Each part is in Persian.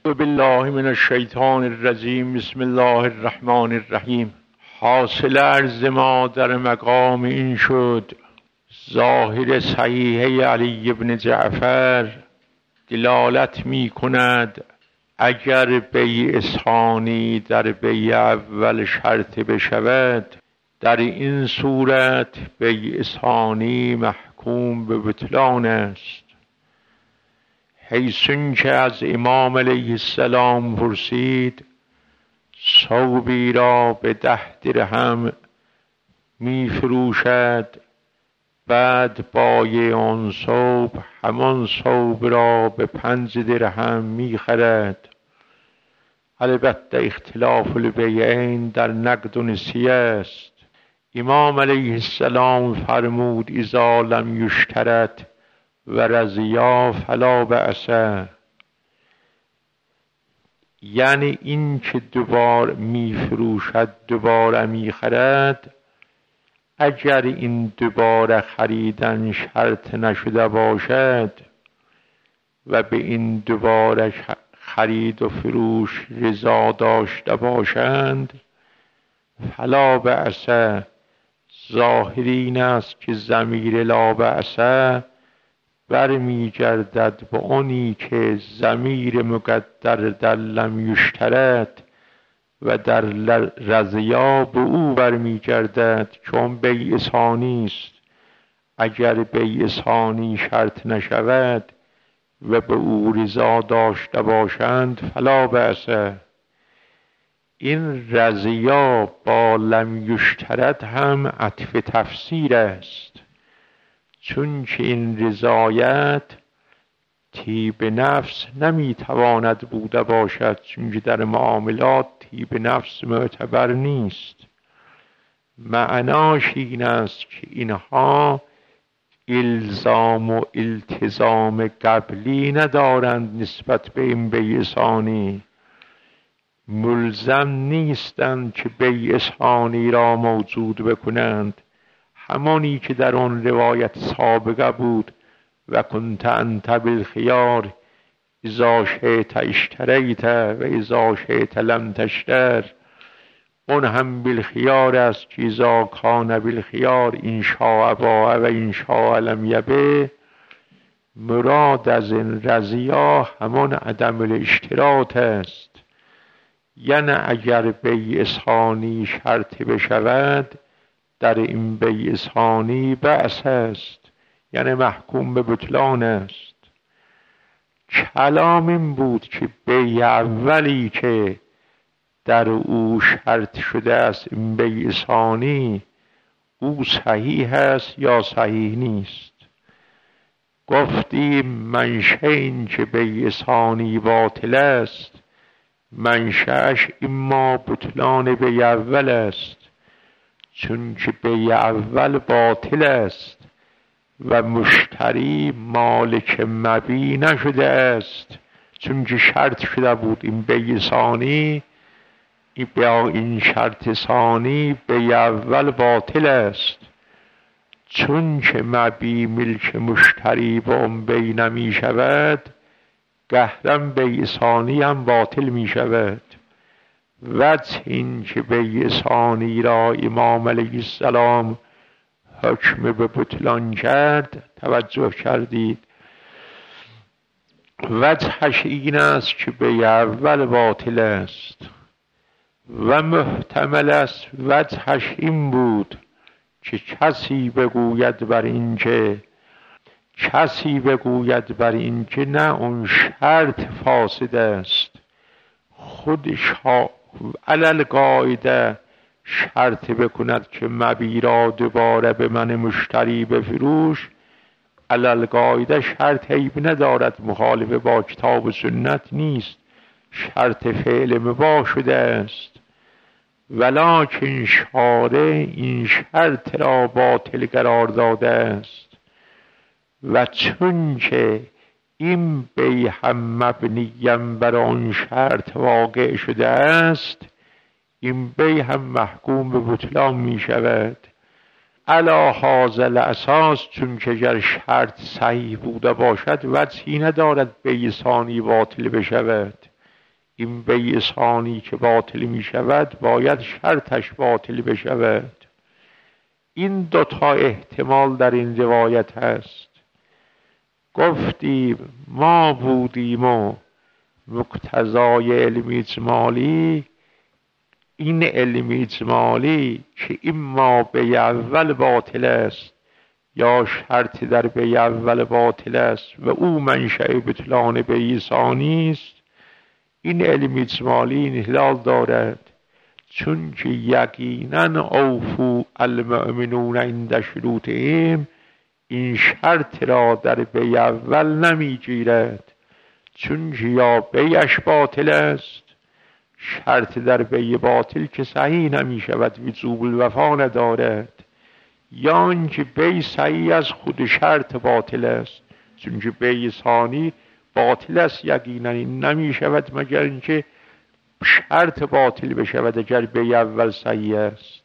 بالله من الشیطان الرجیم. بسم الله الرحمن الرحیم. حاصل عرض ما در مقام این شد ظاهر صحیح علی بن جعفر دلالت می کند اگر بیع ثانی در بیع اول شرط بشود، در این صورت بیع ثانی محکوم به بطلان است. حیث که از امام علیه السلام پرسید ثوبی را به 10 درهم می فروشد، بعد بایع آن ثوب همان ثوب را به 5 درهم می خرد. البته اختلاف البیعین در نقد و نسیه است. امام علیه السلام فرمود اذا لم یشترط و رضیا فلا بأس، یعنی این که دوبار می فروشد دوباره می خرد، اگر این دوباره خریدن شرط نشده باشد و به این دوباره خرید و فروش رضا داشته باشند فلا بأس. ظاهر این است که ضمیر لا بأس برمی گردد به آنی که ضمیر مقدر در لم یشترط و در رضیا به او برمی گردد، چون بیع ثانی است. اگر بیع ثانی شرط نشود و به او رضا داشته باشند فلا بأس. این رضیا با لم یشترط هم عطف تفسیر است، چون که این رضایت طیب نفس نمیتواند بوده باشد، چون که در معاملات طیب نفس معتبر نیست. معناش این است که اینها الزام و التزام قبلی ندارند نسبت به این بیع ثانی. ملزم نیستند که بیع ثانی را موجود بکنند، همانی که در آن روایت سابقه بود و کنت انت بالخیار اذا شئت اشتریت و اذا شئت لم تشتر. اون هم بالخیار است که اذا کان بالخیار ان شاء باع و ان شاء لم یبیع. مراد از این رضیا همان عدم الاشتراط است، یعنی اگر بیع ثانی شرط بشود در این بیع ثانی بأس است، یعنی محکوم به بطلان است. کلام این بود که بیع اولی که در او شرط شده است این بیع ثانی او صحیح است یا صحیح نیست. گفتیم منشأ این که بیع ثانی باطل است، منشأش اما بطلان بیع اول است، چون که بیع اول باطل است و مشتری مالک مبیع نشده است، چون که شرط شده بود این بیع ثانی با این شرط ثانی بیع اول باطل است. چون که مبیع ملک مشتری با اون بیع نمی شود، قهرن بیع ثانی هم باطل می شود. وجه این که بیع ثانی را امام علیه السلام حکم به بطلان کرد توجه کردید. وجهش این است که بیع اول باطل است و محتمل است وجهش این بود که کسی بگوید بر این که نه اون شرط فاسد است، خودش علل قاعده شرط بکند که مبیع را دوباره به من مشتری بفروش، علل قاعده شرط عیب ندارد، مخالف با کتاب و سنت نیست، شرط فعل مباح شده است. ولکن شارع این شرط را باطل قرار داده است و چون که این بیع هم مبنیم بر آن شرط واقع شده است، این بیع هم محکوم به بطلان می شود. علی هذا الاساس، چون که اگر شرط صحیح بوده باشد وجهی ندارد بیع ثانی باطل بشود. این بیع ثانی که باطل می شود باید شرطش باطل بشود. این دوتا احتمال در این روایت هست. گفتیم ما بودیم و مقتضای علم اجمالی، این علم اجمالی که اما بیع اول باطل است یا شرطی در بیع اول باطل است و او منشأ بطلان بیع ثانی است، این علم اجمالی انحلال دارد، چون که یقینا اوفوا المؤمنون عند شروطهم این شرط را در بیع اول نمی گیرد، چون که یا بیعش باطل است، شرط در بیع باطل که صحیح نمی شود وجوب الوفا ندارد، یا آنکه بیع صحیح از خود شرط باطل است، چون که بیع ثانی باطل است یقینا این نمی شود مگر اینکه شرط باطل بشود اگر بیع اول صحیح است.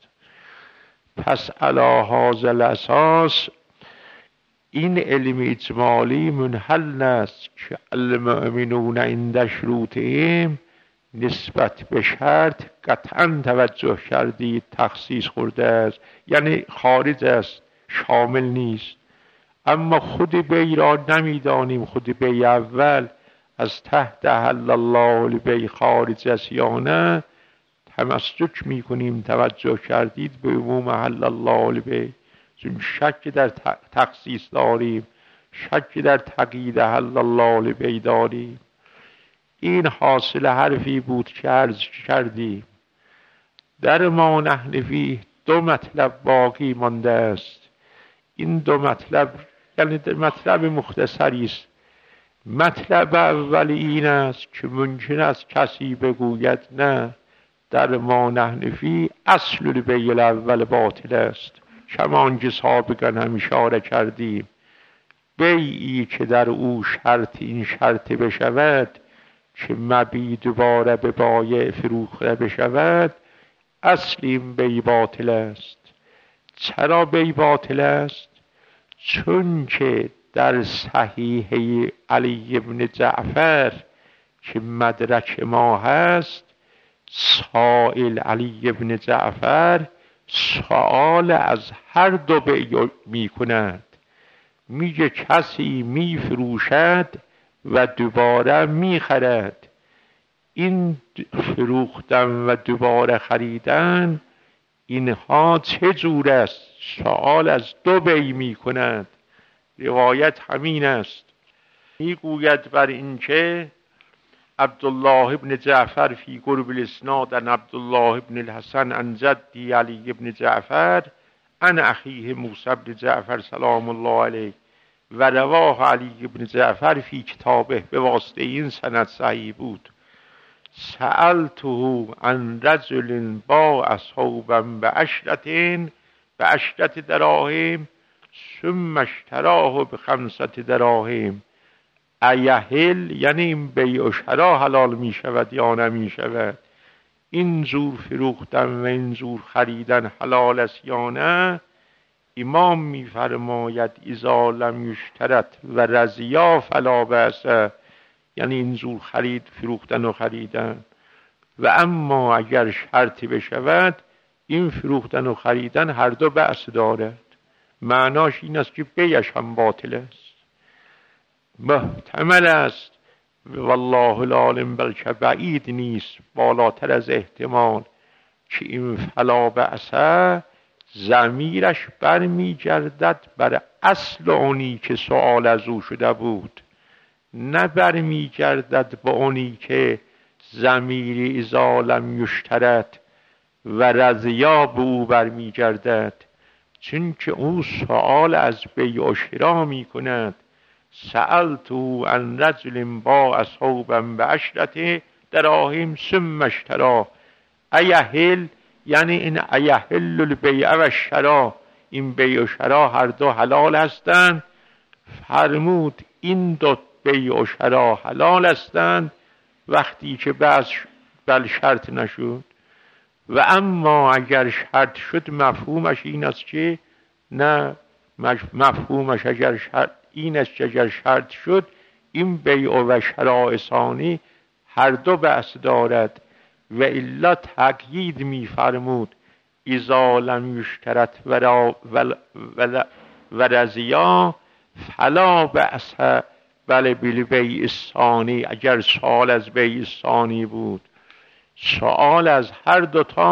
پس علی هذا الاساس این علم اجمالی منحل است که المؤمنون عند شروطهم نسبت به شرط قطعا توجه کردید تخصیص خورده است، یعنی خارج است، شامل نیست. اما خود بیع را نمیدانیم خود بیع اول از تحت احل الله البیع خارج است یا نه، تمسک میکنیم توجه کردید به عموم احل الله البیع، چون شک در تخصیص داریم، شک در تقیید احل الله البیع داریم. این حاصل حرفی بود که عرض کردیم. در ما نحن فیه دو مطلب باقی مانده است. این دو مطلب یعنی مطلب مختصری است. مطلب اول این است که ممکن است کسی بگوید نه، در ما نحن فیه اصل البیع الاول باطل است، کمان که سابقا هم اشاره کردیم. بیعی که در او شرط این شرط بشود که مبیع دوباره به بایع فروخته بشود، اصل این بیع باطل است. چرا بیع باطل است؟ چون که در صحیحه علی بن جعفر که مدرک ما هست، سائل علی بن جعفر سؤال از هر دو بیع می کند. میگه کسی می فروشد و دوباره می خرد. این فروختن و دوباره خریدن اینها چه جور است؟ سؤال از دو بیع می کند. روایت همین است. میگوید بر این که عبدالله ابن جعفر فی قرب الاسناد عن عبدالله ابن الحسن عن جدی علی ابن جعفر عن اخیه موسی ابن جعفر سلام الله علیه و رواه علی ابن جعفر فی کتابه، به واسطه این سند صحیح بود. سألته عن رجل باع ثوبا بعشرة دراهم ثم اشتراه ب5 دراهم ایحل، یعنی این بیع و شرا حلال می شود یا نمی شود؟ این جور فروختن و این جور خریدن حلال است یا نه؟ امام می فرماید اذا لم یشترط و رضیا فلا بأس، یعنی این جور خرید فروختن و خریدن. و اما اگر شرطی بشود این فروختن و خریدن هر دو بأس دارد. معناش این است که بیعش هم باطل است. محتمل است والله العالم، بلکه بعید نیست، بالاتر از احتمال که این فلا بأس ضمیرش برمی گردد بر اصل اونی که سؤال از او شده بود، نه برمی گردد به اونی که ضمیر اذا لم یشترط و رضیا به او برمی گردد، چون که او سؤال از بیع و شرا می کند. سألته عن رجل باع ثوبا بعشرة دراهم ثم اشتراه ایحل، یعنی این ایحل البیع و الشرا، این بیع و شرا هر دو حلال هستند. فرمود این دو بیع و شرا حلال هستند وقتی که بل شرط نشد. و اما اگر شرط شد مفهومش این است که نه، مفهومش اگر شرط این است که اگر شرط شد این بیع و شراء ثانی هر دو بأس دارد و الا تقیید می‌فرمود اذا لم یشترط و رضیا فلا بأس بله بالبیع الثانی. اگر سوال از بیع الثانی بود، سوال از هر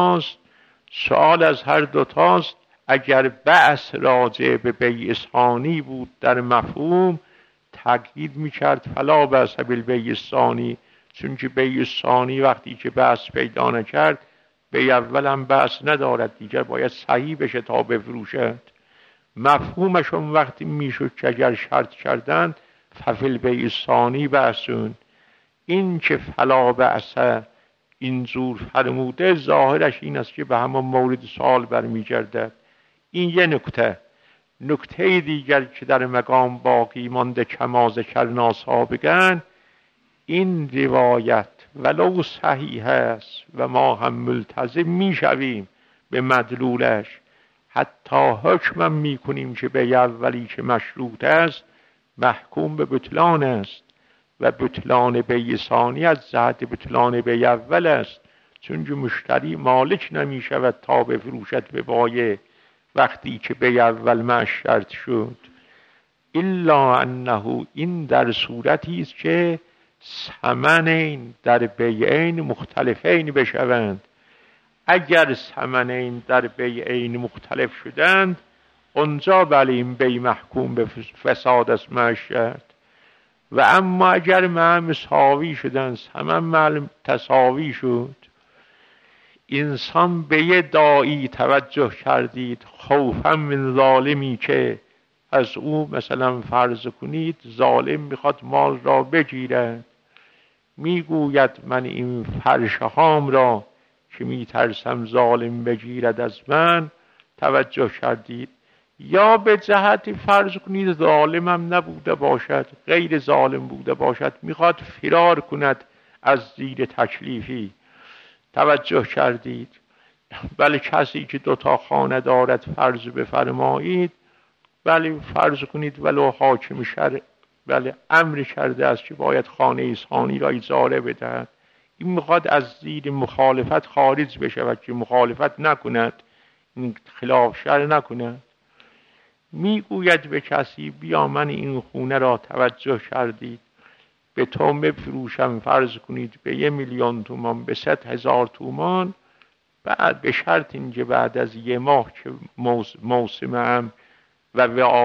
دوتاست. اگر بحث راجع به بیع ثانی بود در مفهوم تأکید میکرد فلا بأس بالبیع الثانی، چون که بیع ثانی وقتی که بحث پیدا نکرد بیع اول هم بحث ندارد دیگر، باید صحیح بشه تا بفروشد. مفهومشون وقتی میشد که اگر شرط کردند ففی البیع الثانی بأسون. این که فلا بأس اینجور فرموده ظاهرش این است که به همان مورد سوال برمیگردد. این یه نکته دیگر که در مقام باقی مانده کما ذکرنا سابقاً، این روایت ولو صحیح است و ما هم ملتزم میشویم به مدلولش، حتی حکم میکنیم که بیع اولی که مشروط است محکوم به بطلان است و بطلان بیع ثانی از جهت بطلان بیع اول است، چون که مشتری مالک نمیشود تا بفروشد به بایع وقتی که بیع اول معش شرط شد. الا انه این در صورتی است که ثمنین در بیعین مختلفین بشوند. اگر ثمنین در بیعین مختلف شدند اونجا بله این بیع محکوم به فساد است معش شرط. و اما اگر مع مساوی شدند، ثمن مع تساوی شد، انسان به یه داعی توجه کردید خوفا من ظالمی که از او مثلا فرض کنید ظالم میخواد مال را بگیرد، میگوید من این فرشهام را که میترسم ظالم بگیرد از من توجه کردید، یا به جهت فرض کنید ظالمم نبوده باشد، غیر ظالم بوده باشد، میخواد فرار کند از زیر تکلیفی توجه کردید. بله کسی که دوتا خانه دارد فرض بفرمایید، بله فرض کنید ولو حاکم شرع بله امر کرده است که باید خانه ثانی را اجاره بدهد، این میخواد از زیر مخالفت خارج بشود که مخالفت نکند، این خلاف شرع نکند، میگوید به کسی بیا من این خونه را توجه کردید به تو بفروشم فرض کنید به 1,000,000 تومان به 100,000 تومان، بعد به شرط اینکه بعد از 1 ماه که موسم و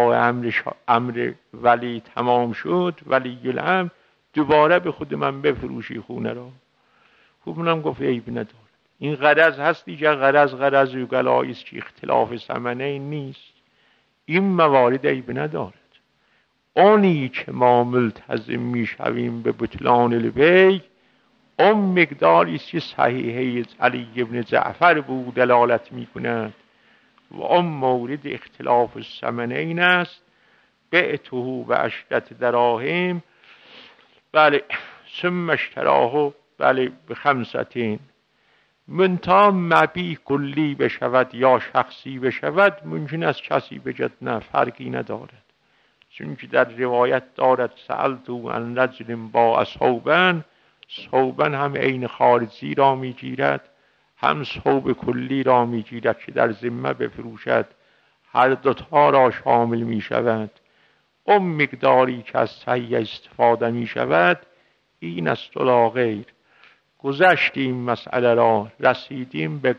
امر ولی تمام شد ولی الامر دوباره به خود من بفروشی خونه را. خوب منم گفت عیب نداره، این غرض هست دیگر، غرض یوگلایی است که اختلاف ثمنه نیست، این موارد عیب ندارد. اونی که ما ملتزم میشویم به بطلان البیع اون مقداری است که صحیحه علی ابن جعفر بود دلالت میکند و اون مورد اختلاف الثمنه این است بعته به 10 دراهم بله ثم اشتراه بله به 5 منتها مبیع کلی بشود یا شخصی بشود ممکن است کسی بگد نه فرقی ندارد، چون که در روایت دارد سألتو عن رجل باع ثوبا، ثوبا هم عین خارجی را میگیرد هم ثوب کلی را میگیرد که در ذمه بفروشد، هر دوتا را شامل میشود. اون مقداری که از صحیح استفاده میشود این است و لا غیر. گذشتیم مسئله را، رسیدیم به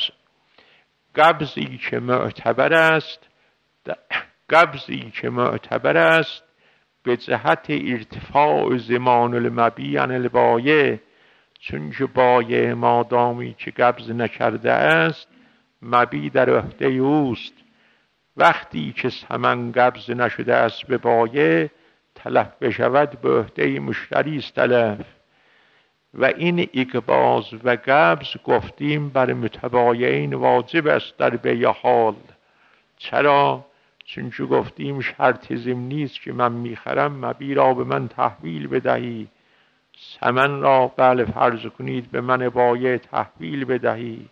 قبضی که معتبر است به جهت ارتفاع زمان المبیع عن البایع، چون که بایع مادامی که قبض نکرده است مبیع در عهده اوست، وقتی که ثمن قبض نشده است به بایع تلف بشود به عهده مشتری است تلف. و این اقباض و قبض گفتیم بر متبایعین واجب است در بیع حال. چرا؟ چون که گفتیم شرط ضمنی است که من میخرم مبیع را به من تحویل بدهی، ثمن را بله فرض کنید به من بایع تحویل بدهی.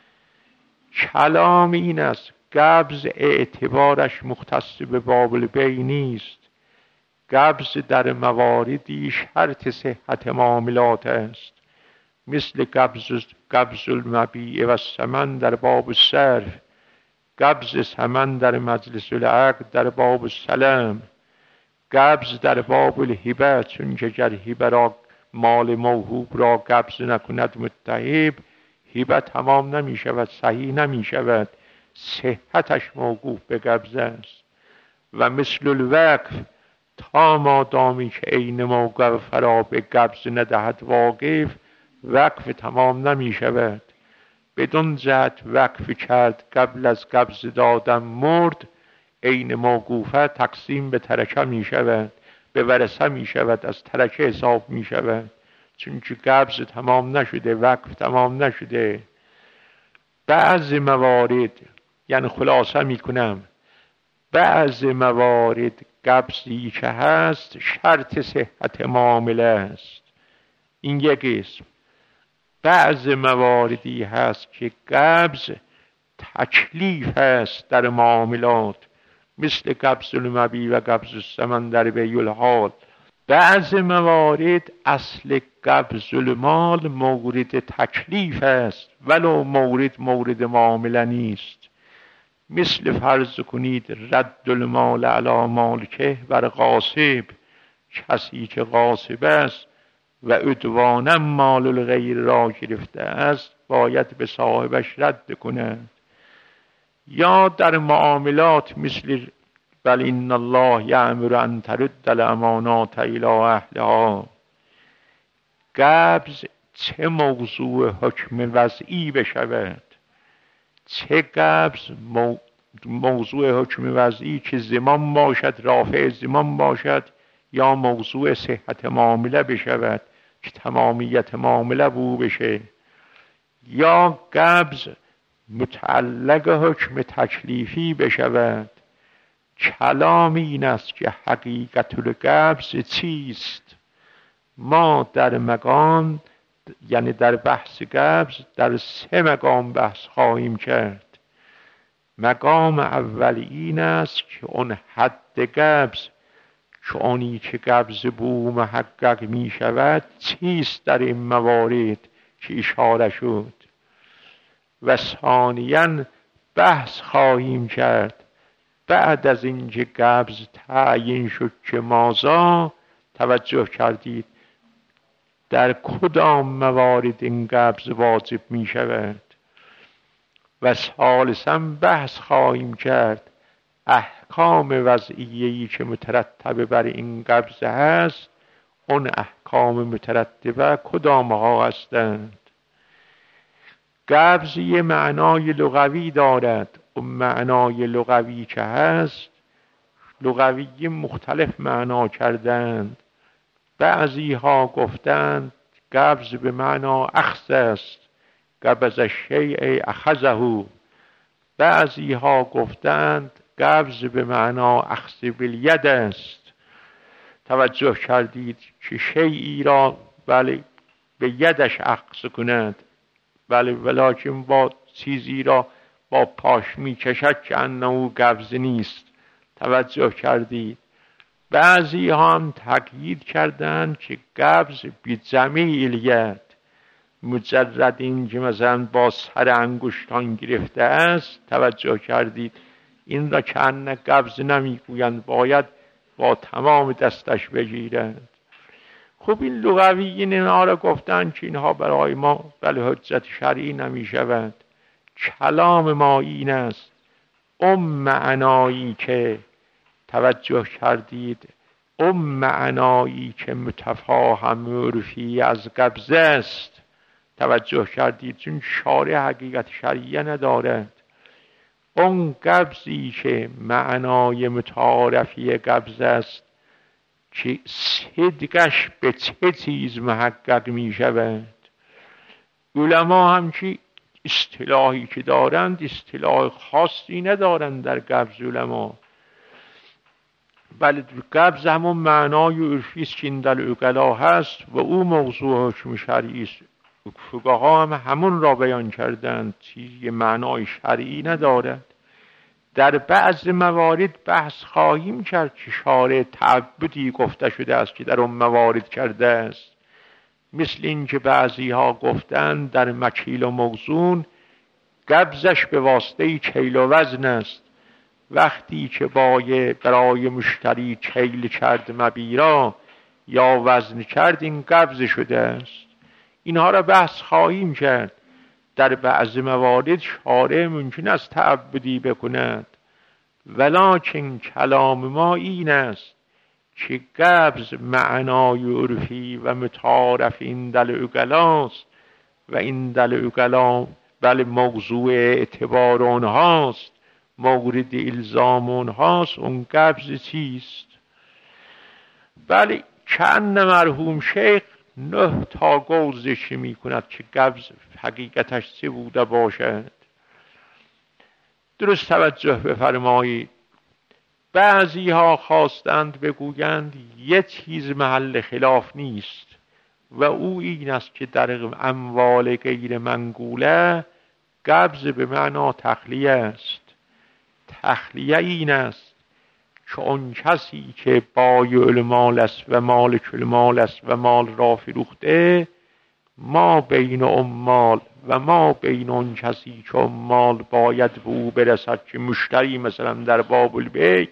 کلام این است قبض اعتبارش مختص به باب البیع نیست، قبض در مواردی شرط صحت معاملات است، مثل قبض المبیع و الثمن در باب الصرف، قبض ثمن در مجلس العقد در باب السلم، قبض در باب الهبه، چون که گر هبه را مال موهوب را قبض نکند متهب، هبه تمام نمی شود، صحیح نمی شود، صحتش موقوف به قبض است. و مثل الوقف، تا مادامی که عین موقف را به قبض ندهد واقف، وقف تمام نمی شود. بدون جهت وقف کرد قبل از قبض دادن مرد، عین موقوفه تقسیم به ترکه می شود، به ورثه می شود، از ترکه حساب می شود، چون که قبض تمام نشده، وقف تمام نشده. بعض موارد، یعنی خلاصه می کنم، بعض موارد قبضی که هست شرط صحت معامله است، این یک اسم. بعض مواردی هست که قبض تکلیف است در معاملات، مثل قبض المبیع و قبض الثمن در بیع الحال. بعض موارد اصل قبض المال مورد تکلیف است، ولو مورد معامله نیست. مثل فرض کنید رد المال علی مالکه بر غاصب، کسی که غاصب است و عدوانا مال الغیر را گرفته است باید به صاحبش رد کند. یا در معاملات مثل بل ان الله یأمر ان ترد الامانات الی اهلها، قبض چه موضوع حکم وضعی بشود، چه قبض موضوع حکم وضعی که ضمان باشد، رافع ضمان باشد، یا موضوع صحت معامله بشود که تمامیت معامله بو بشه، یا قبض متعلق حکم تکلیفی بشود. کلام این است که حقیقت القبض چیست. ما در مقام، یعنی در بحث قبض، در 3 مقام بحث خواهیم کرد. مقام اول این است که اون حد قبض، که آنی که قبض بو محقق می شود چیست در این موارد که اشاره شد. و ثانیاً بحث خواهیم کرد بعد از اینکه قبض تعیین شد که مازا، توجه کردید در کدام موارد این قبض واجب می شود. و ثالثاً بحث خواهیم کرد احکام وضعیه‌ای که مترتب بر این قبض هست، اون احکام مترتبه کدام ها هستند. قبض یه معنای لغوی دارد. اون معنای لغوی که هست، لغوی مختلف معنا کردند. بعضی ها گفتند قبض به معنا اخذ است، قبض الشیء اخذه. بعضی ها گفتند قبض به معنا اخذ بالید است. توجه کردید که شیئی را بله به یدش اخذ کند، بله ولکن با چیزی را با پاش می کشد که انه قبض نیست. توجه کردید. بعضی هم تقیید کردند که قبض بی جمیع الید، مجرد این که مثلا با سر انگشتان گرفته است. توجه کردید این را که انه قبض نمی گویند، باید با تمام دستش بگیرند. خب این لغویین اینها را گفتن که اینها برای ما بله حجت شرعی نمی شود. کلام ما این است اون معنایی که توجه کردید، اون معنایی که متفاهم عرفی از قبض است. توجه کردید چون شارع حقیقت شرعیه ندارد. اون قبضی که معنای متعارفی قبض است که صدقش به چه چیز محقق می شود. علما هم که اصطلاحی که دارند اصطلاح خاصی ندارند در قبض علما، بله قبض همون معنای عرفی است که این در عقلا هست و او موضوع حکم شرعی است. فقها هم همون را بیان کردند، چیزی معنای شرعی ندارد. در بعض موارد بحث خواهیم کرد که شارع تعبدی گفته شده است که در اون موارد کرده است، مثل این که بعضی ها گفتند در مکیل و موزون قبضش به واسطه کیل و وزن است. وقتی که برای مشتری کیل کرد مبیرا یا وزن کرد، این قبض شده است. اینها را بحث خواهیم کرد. در بعض موارد شارع ممکن است تعبدی بکند، ولکن کلام ما این است که قبض معنای عرفی و متعارف این دل عقلاست و این دل عقلا بله موضوع اعتبار اونهاست، مورد الزام اونهاست. اون قبض چیست؟ بله چند مرحوم شیخ 9 تا قول ذکر می کند که قبض حقیقتش چه بوده باشد. درست توجه بفرمایید. بعضی ها خواستند بگویند یه چیز محل خلاف نیست و او این است که در اموال غیر منقوله قبض به معنا تخلیه است. تخلیه این است که اون کسی که بایع المال است و مالک المال است و مال را فروخته، ما بین عمال و ما بین اون کسی که مال باید به او برسد که مشتری مثلا در باب البیع،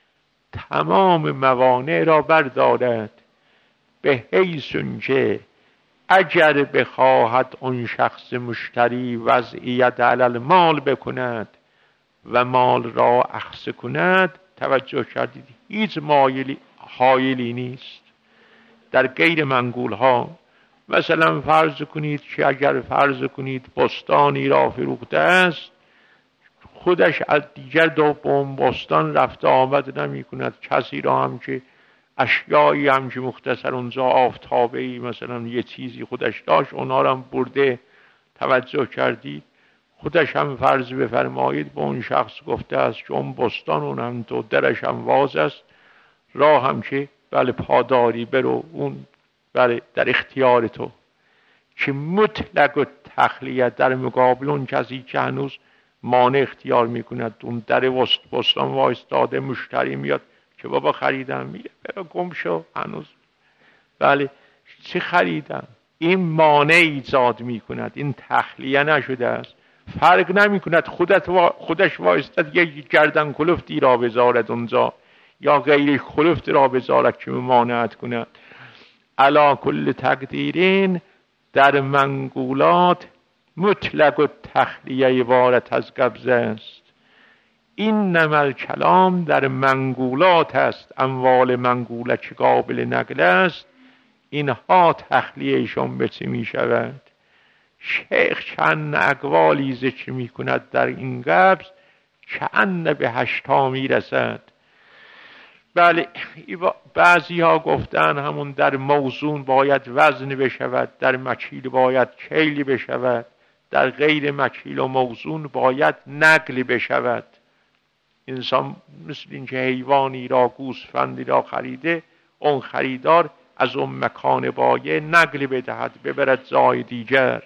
تمام موانع را بردارد، به حیث که اگر بخواهد اون شخص مشتری وضعیت علی المال بکند و مال را اخذ کند، توجه کردید هیچ حایلی نیست. در غیر منقول ها مثلا فرض کنید که اگر فرض کنید بستانی را فروخته است، خودش از دیگر دوم بستان رفته آمد نمی کند، کسی را هم که اشیایی هم که مختصر اونجا آفتابه‌ای مثلا یه چیزی خودش داشت اونها را هم برده، توجه کردید، خودش هم فرض بفرمایید به اون شخص گفته است که اون بستان اون هم تو درش هم واز است، راه هم که بله پاداری برو، اون بله در اختیار تو، که مطلق و تخلیه در مقابل اون کسی که هنوز مانع اختیار میکند، اون در بستان وایستاده، مشتری میاد که بابا خریدم، میگه برو گم شو، هنوز بله چی خریدم، این مانع ایجاد میکند، این تخلیه نشده است. فرق نمیکند خودش وایستاد یه گردن کلفتی را بذارد اونجا یا غیر کلفت را بذارد که ممانعت کند. علا کل تقدیرین در منقولات مطلق و تخلیه عبارت از قبض است. این نمل کلام در منقولات است، اموال منقوله که قابل نقل است، اینها تخلیهشون به چه می شود؟ شیخ چند اقوالی ذکر می کند در این قبض که ان به 8 می رسد. بله بعضی ها گفتن همون در موزون باید وزن بشود، در مکیل باید کیل بشود، در غیر مکیل و موزون باید نقل بشود. انسان مثل اینکه حیوانی را گوسفندی را خریده، اون خریدار از اون مکان بایع نقل بدهد ببرد جای دیگر،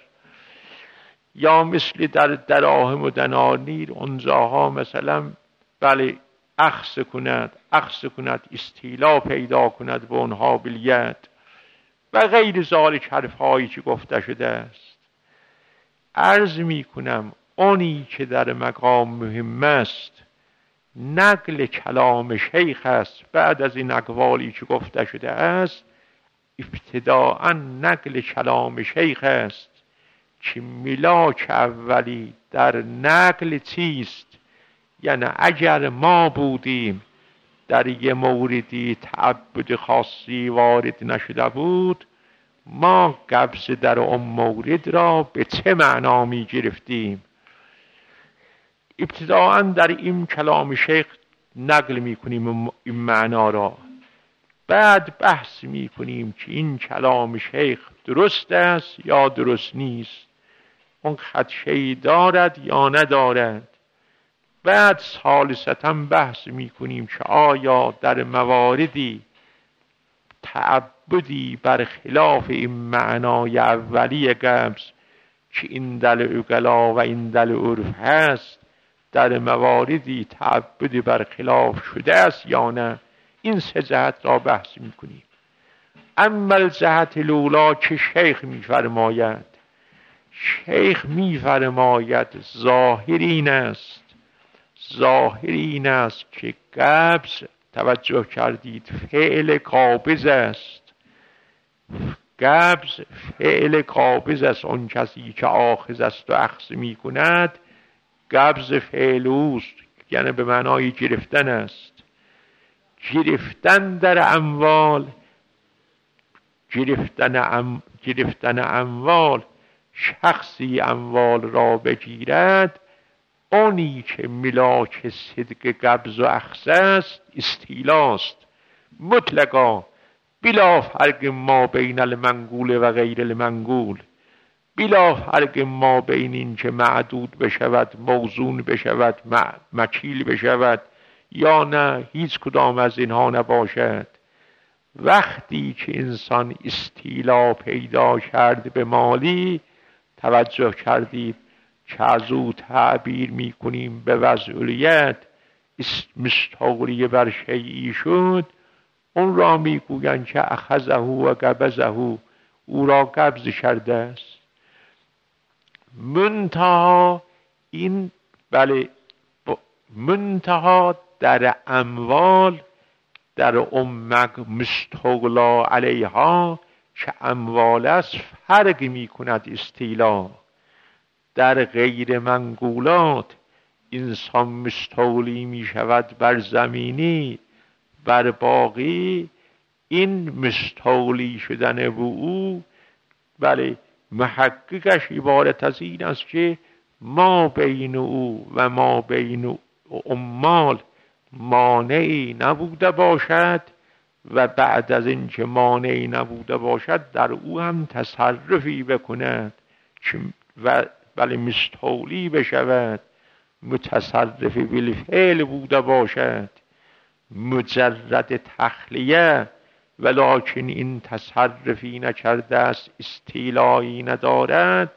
یا مثل در دراهم و دنانیر اونجاها مثلا بله اخذ کند استیلا پیدا کند به اونها بالید و غیر ذالک حرفهایی که گفته شده است. عرض می کنم اونی که در مقام مهم است نقل کلام شیخ است. بعد از این اقوالی که گفته شده است ابتداءً نقل کلام شیخ است که ملاک اولی در نقل چیست؟ یعنی اگر ما بودیم در یه موردی تعبد خاصی وارد نشده بود، ما قبض در اون مورد را به چه معنا می گرفتیم؟ ابتداءً در این کلام شیخ نقل می کنیم این معنا را، بعد بحث می کنیم که این کلام شیخ درست است یا درست نیست، اون خدشه‌ای دارد یا ندارد. بعد ثالثاً بحث می کنیم که آیا در مواردی تعبدی بر خلاف این معنای اولی قبض که این دل عقلا و این دل عرف هست در مواردی تعبد برخلاف شده است یا نه. این سه جهت را بحث میکنیم. اما الجهت الاولی که شیخ میفرماید، شیخ میفرماید ظاهر این است که قبض، توجه کردید، فعل قابض است. قبض فعل قابض است. آن کسی که آخذ است و اخذ می کند، قبض فعل اوست، یعنی به معنای گرفتن است. گرفتن در اموال، گرفتن اموال، شخصی اموال را بگیرد، آنی که ملاک صدق قبض و اخذ است استیلاست مطلقا، بلا فرق ما بین المنقول و غیر المنقول، بلا فرق ما بین این که معدود بشود، موزون بشود، مکیل بشود یا نه هیچ کدام از اینها نباشد. وقتی که انسان استیلا پیدا کرد به مالی، توجه کردید که از او تعبیر می کنیم به وضعیت، مستولی بر شیعی شد، اون را می گویند که اخذه و قبضه، او را قبض کرده است. منتها این منتها در اموال، در مستولا علیها که اموال است، فرق می کند استیلا. در غیر منقولات انسان مستولی می شود بر زمینی، بر باقی. این مستولی شدن به او محققش عبارت از این است که ما بین او و ما بین عمال مانعی نبوده باشد و بعد از اینکه مانعی نبوده باشد در او هم تصرفی بکند و مستولی بشود، متصرف بالفعل بوده باشد، مجرد تخلیه، ولکن این تصرفی نکرده است، استیلایی ندارد.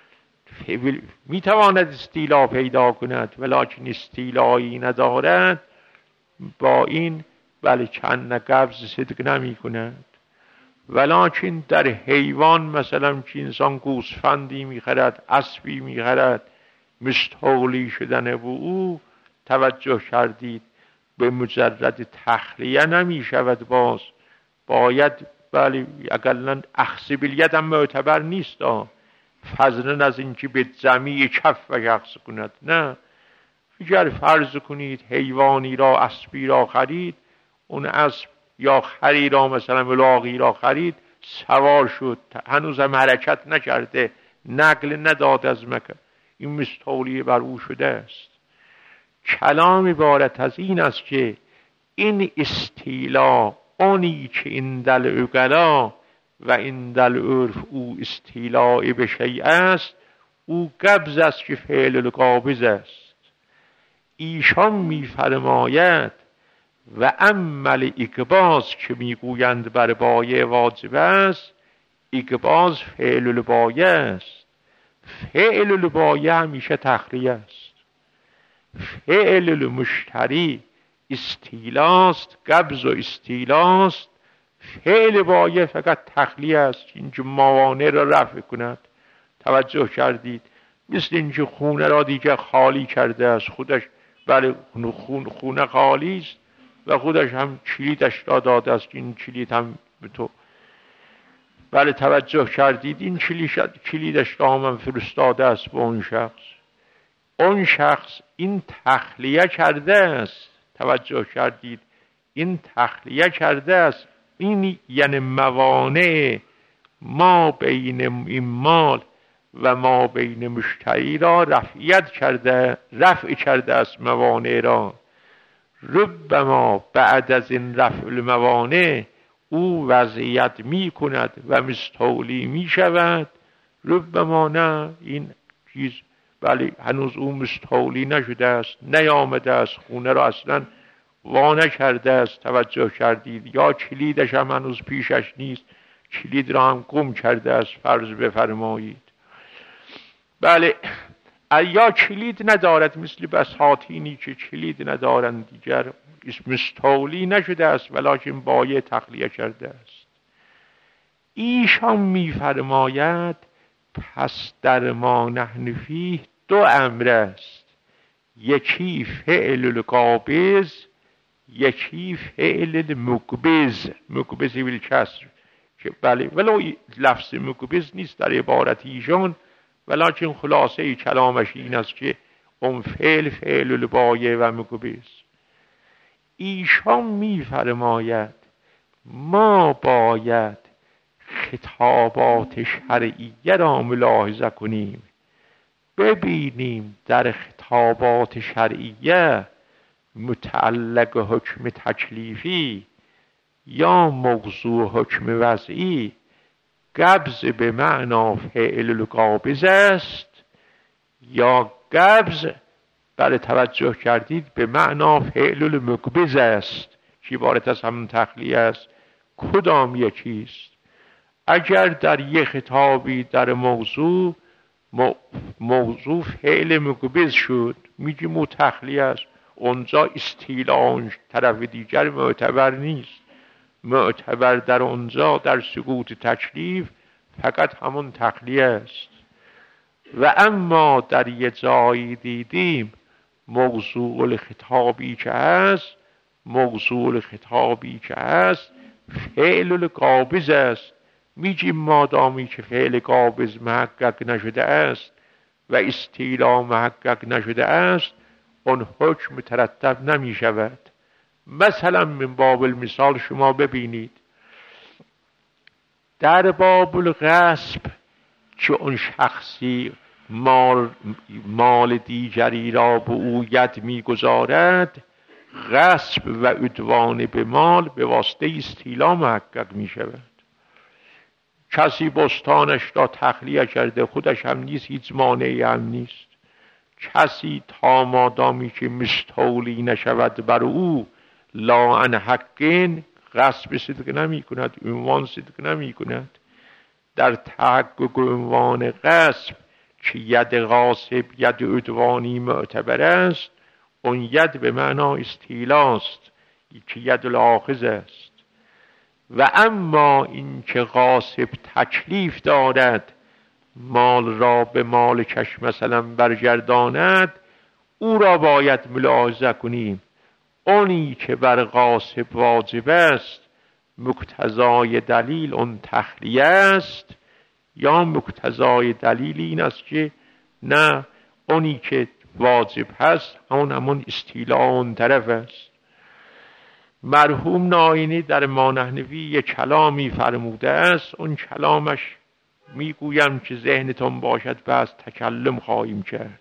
میتواند استیلا پیدا کند ولکن استیلایی ندارد، با این چند قبض صدق نمی کند. ولکن در حیوان مثلا که انسان گوسفندی میخرد، اسبی میخرد، مستولی شدن به او، توجه کردید، به مجرد تخلیه نمی شود. باید اقلا اخذ بالید هم معتبر نیست، فضلا از اینکه به جمیع کف و شخص کند. نه، اگر فرض کنید حیوانی را، اسبی را خرید، اون اسب یا خری را مثلا ملاقی را خرید، سوار شد، هنوز هم حرکت نکرده، نقل نداد از مکه، این مستولی بر او شده است. کلام عبارت از این است که این استیلا، آنی که این دل عقلا و این دل عرف او استیلا'i به شیء است، او قبض است که فعل القابض است. ایشان میفرماید و عمل اقباض که میگویند بر بایع واجب است، اقباض فعل البایع است. فعل البایع همیشه تخلیه است. فعل المشتری استیلاست، قبض و استیلاست. فعل بایع فقط تخلیه است، اینکه موانع را رفع کند. توجه کردید؟ مثل اینکه خونه را دیگه خالی کرده است، خودش خونه خالی است و خودش هم کلیدش را داده است، این کلید هم به تو توجه کردید، این کلیدش را هم فرستاده است به اون شخص. اون شخص این تخلیه کرده است. توجه کردید؟ این تخلیه کرده است. این یعنی موانع ما بین این مال و ما بین مشتری را رفع کرده است موانع را. ربما بعد از این رفع الموانع او وضعیت می کند و مستولی می شود. ربما نه، این چیز هنوز او مستولی نشده است، نیامده است، خونه را اصلا وانه کرده است. توجه کردید؟ یا کلیدش هم هنوز پیشش نیست، کلید را هم گم کرده است، فرض بفرمایید. یا کلید ندارد، مثل بساطینی که کلید ندارند دیگر، مستولی نشده است ولکن بایه تخلیه کرده است. ایشان میفرماید پس در ما نحن فیه دو امر است، یکی فعل القابض، یکی فعل المقبض. مقبض بالکسر که بله ولو لفظ مقبض نیست در عبارت ایشان، ولکن خلاصه کلامش این است که اون فعل البایه و مقبض. ایشان میفرماید ما باید خطابات شرعیه را ملاحظه کنیم، ببینیم در خطابات شرعیه متعلق حکم تکلیفی یا موضوع حکم وضعی قبض به معنا فعل القابض است یا قبض بله توجه کردید به معنا فعل المقبض است که عبارت از همون تخلیه است. کدام یکیست؟ اگر در یک خطابی در موضوع فعل مقبض شد میگیم او تخلیه است، اونجا استیلاء طرف دیگر معتبر نیست، معتبر در اونجا در سقوط تکلیف فقط همون تخلیه است. و اما در یه جایی دیدیم موضوع الخطابی که هست، فعل القابض است، میگیم مادامی که فعل قابض محقق نشده است و استیلاء محقق نشده است اون حکم ترتب نمی شود. مثلا من باب المثال شما ببینید در باب الغصب که اون شخصی مال دیگری را به او ید میگذارد، غصب و عدوان به مال به واسطه استیلاء محقق می شود. کسی بستانش را تخلیه کرده، خودش هم نیست، هیچ مانعی هم نیست. کسی تا مادامی که مستولی نشود بر او لا عن حقین غصب صدق نمی کند، عنوان صدق نمی کند. در تحقق عنوان غصب که ید غاصب ید عدوانی معتبر است، اون ید به معنا استیلاست که ید الاخذ است. و اما این که غاصب تکلیف دارد مال را به مالکش مثلا برگرداند، او را باید ملاحظه کنیم. اونی که بر غاصب واجب است مقتضای دلیل اون تخلیه است یا مقتضای دلیل این است که نه اونی که واجب هست همون استیلاء اون طرف است. مرحوم ناینی در مانحنوی یک کلامی فرموده است، اون کلامش میگویم که ذهنتون باشد بس تکلم خواهیم کرد.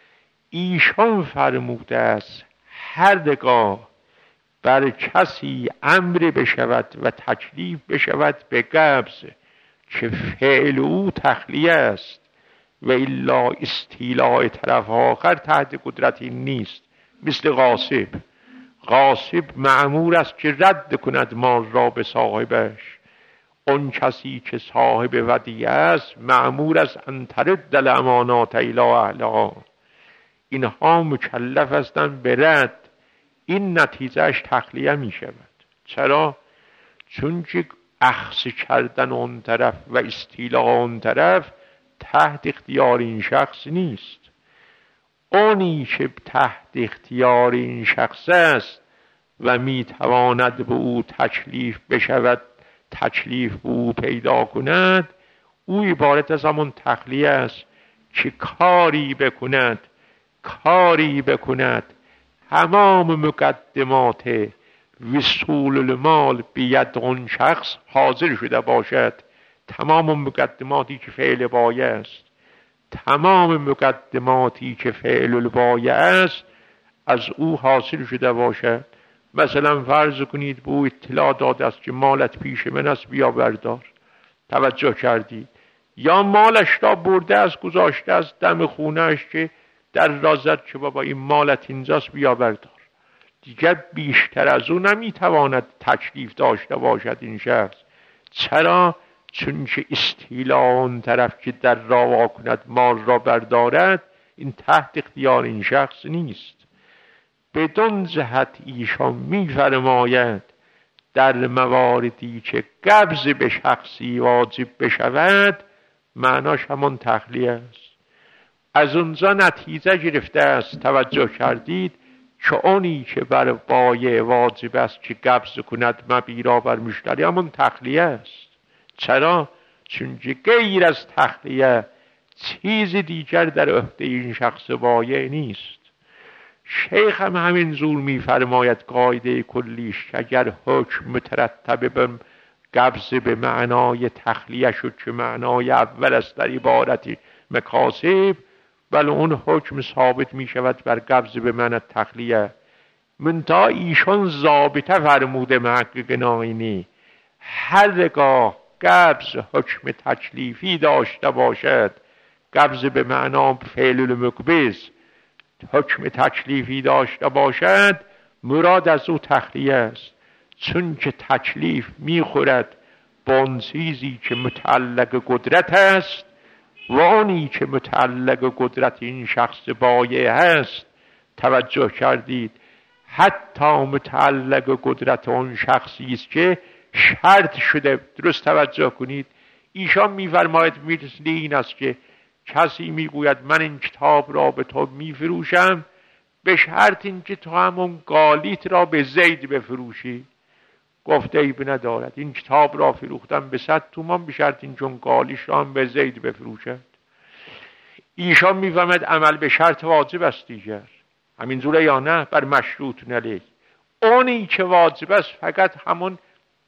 ایشان فرموده است هرگاه بر کسی امر بشود و تکلیف بشود به قبض که فعل او تخلیه است و الا استیلاء طرف آخر تحت قدرتی نیست، مثل غاصب مأمور است که رد کند مال را به صاحبش. اون کسی که صاحب ودیعه است مأمور است ان ترد الامانات الی اهلها. اینها مکلف هستند به رد. این نتیجهش تخلیه می شود. چرا؟ چون که اخذ کردن اون طرف و استیلاء اون طرف تحت اختیار این شخص نیست. اونی که تحت اختیار این شخص است و می تواند به او تکلیف بشود، تکلیف به او پیدا کند، او عبارت از همون تخلیه است که کاری بکند تمام مقدمات وصول المال بید اون شخص حاضر شده باشد. تمام مقدماتی که فعل بایه است، تمام مقدماتی که فعل البایه است از او حاصل شده باشد. مثلا فرض کنید به او اطلاع داده است که مالت پیش من است بیا بردار، توجه کردید، یا مالش را برده است گذاشته است دم خونهش که در رازد که بابا این مالت اینجاست بیا بردار. دیگر بیشتر از او نمیتواند تکلیف داشته باشد این شخص. چرا؟ چون که استیلاء اون طرف که در را وا کند مال را بردارد این تحت اختیار این شخص نیست. بدون جهت ایشان می‌فرماید در مواردی که قبض به شخصی واجب بشود معناش همان تخلیه است. از اونجا نتیجه گرفته است، توجه کردید، که اونی که بر بایع واجب است که قبض کند مبیرا بر مشتری همون تخلیه است. چرا؟ چون غیر از تخلیه چیز دیگر در عهده این شخص بایع نیست. شیخ هم همین زور می‌فرماید قاعده کلیش که اگر حکم مترتب به قبض به معنای تخلیه شد که معنای اول است در عبارت مکاسب، بل اون حکم ثابت می شود بر قبض به معنی تخلیه. منتها ایشان ضابطه فرموده محقق ناینی هرگاه قبض حکم تکلیفی داشته باشد، قبض به معنی فعل المقبض حکم تکلیفی داشته باشد، مراد از او تخلیه است، چون که تکلیف میخورد با اون چیزی که متعلق قدرت است و اونی که متعلق قدرت این شخص بایع هست. توجه کردید حتی متعلق قدرت اون شخصی است که شرط شده. درست توجه کنید، ایشان میفرماید مثل این است که کسی میگوید من این کتاب را به تو میفروشم به شرط این که تو همون قالیت را به زید بفروشی. گفته عیب ندارد، این کتاب را فروختم به 100 تومان به شرط این چون قالیش را هم به زید بفروشد. ایشان میفهمد عمل به شرط واجب است دیگر، همین جوره یا نه؟ بر مشروط نلی. اونی که واجب است فقط همون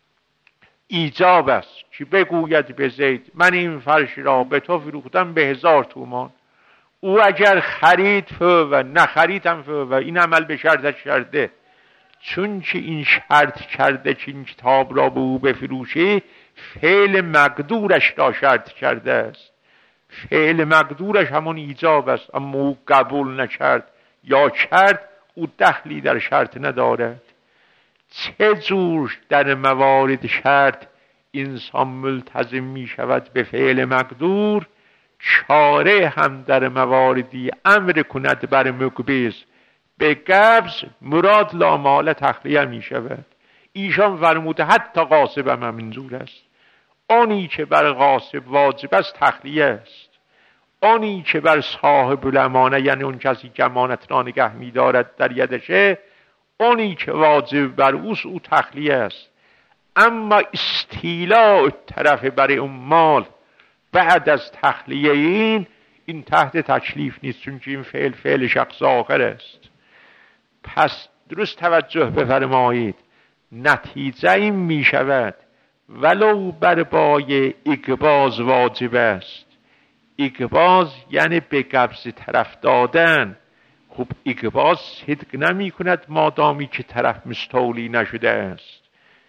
ایجاب است که بگوید به زید من این فرش را به تو فروختم به 1000 تومان. او اگر خرید و نخرید هم و این عمل به شرطش کرده، چون که این شرط کرده که این کتاب را به او بفروشی، فعل مقدورش را شرط کرده است. فعل مقدورش همون ایجاب است، اما او قبول نکرد یا کرد، او دخلی در شرط ندارد. چه جور در موارد شرط انسان ملتزم می شود به فعل مقدور، چاره هم در مواردی امر کند بر مقبض به قبض، مراد لامال تخلیه می شود. ایشان فرموده حتی غاصب هم همینجور است. آنی که بر غاصب واجب است تخلیه است، آنی که بر صاحب الامانه یعنی اون کسی که امانت را نگه می دارد در یدشه، آنی که واجب بر اوست او تخلیه است. اما استیلاء طرف بر اون مال بعد از تخلیه این تحت تکلیف نیست، چون که این فعل شخص آخر است. پس درست توجه بفرمایید، نتیجه این می شود ولو بر بایع اقباض واجب است. اقباض یعنی به قبض طرف دادن. خب اقباض صدق نمی کند مادامی که طرف مستولی نشده است.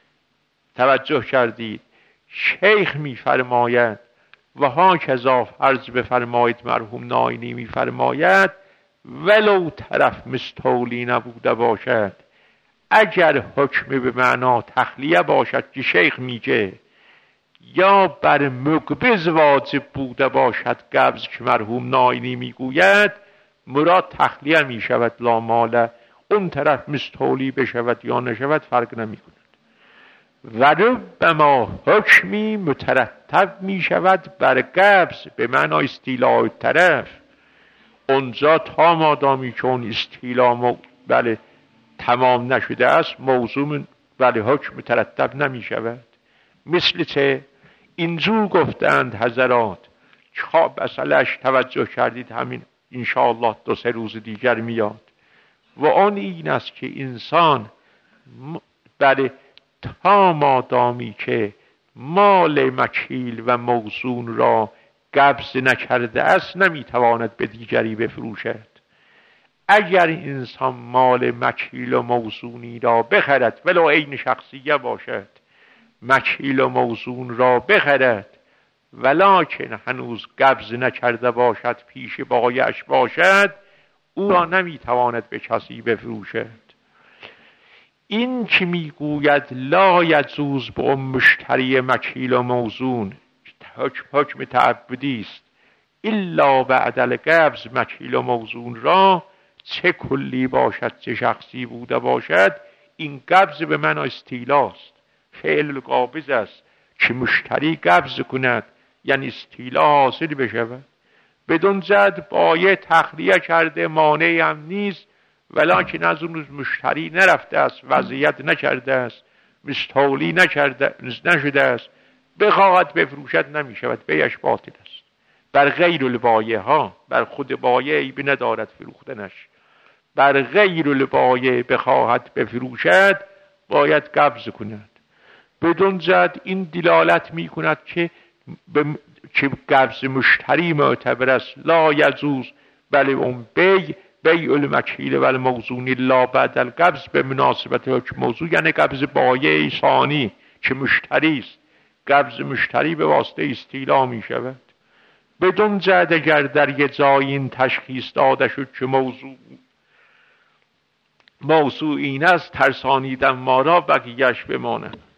توجه کردید، شیخ می فرماید و ها کذا فرض بفرمایید مرحوم ناینی می فرماید ولو طرف مستولی نبوده باشد، اگر حکم به معنا تخلیه باشد که شیخ میگه، یا بر مقبض واجب بوده باشد قبض که مرحوم ناینی میگوید، مراد تخلیه میشود لاماله. اون طرف مستولی بشود یا نشود فرق نمیکند. و ربما حکمی مترتب میشود بر قبض به معنای استیلاء طرف. اونجا تا مادامی که اون استیلا بله تمام نشده است، موضوع بله حکم مترتب نمی شود. مثل چه؟ اینجور گفتند حضرات، خواب اصلش توجه کردید، همین انشاءالله 2-3 روز دیگر میاد. و آن این است که انسان بله تا مادامی که مال مکیل و موزون را قبض نکرده است نمیتواند به دیگری بفروشد. اگر انسان مال مکیل و موزونی را بخرد، ولو عین شخصیه باشد، مکیل و موزون را بخرد ولکن هنوز قبض نکرده باشد، پیش بایعش باشد، او را نمیتواند به کسی بفروشد. این که میگوید لا یجوز به مشتری مکیل و موزون، حکم تعبدی است، الا بعد القبض مکیل و موزون را، چه کلی باشد چه شخصی بوده باشد. این قبض به من استیلاست، فعل قابض است که مشتری قبض کند، یعنی استیلا حاصل بشود. بدون زد بایع تخلیه کرده، مانعی هم نیست، ولکن از اون روز مشتری نرفته است، وضعیت نکرده است، مستولی نشده است، بخواهد بفروشد نمی شود، بیش باطل است. بر غیر البایع ها، بر خود بایع عیبی ندارد فروختنش، بر غیر البایع بخواهد بفروشد باید قبض کند. بدون زد این دلالت می کند که قبض مشتری معتبر است. لا یجوز بل اون بیع المکیل و الموزون لا بعد القبض به مناسبت حکم موضوع، یعنی قبض بایع ثانی که مشتری است. قبض مشتری به واسطه استیلا می شود. بدون زد اگر در یه جای این تشخیص داده شد که موضوع این است، ترسانیدن ما را بقیه‌اش بماند.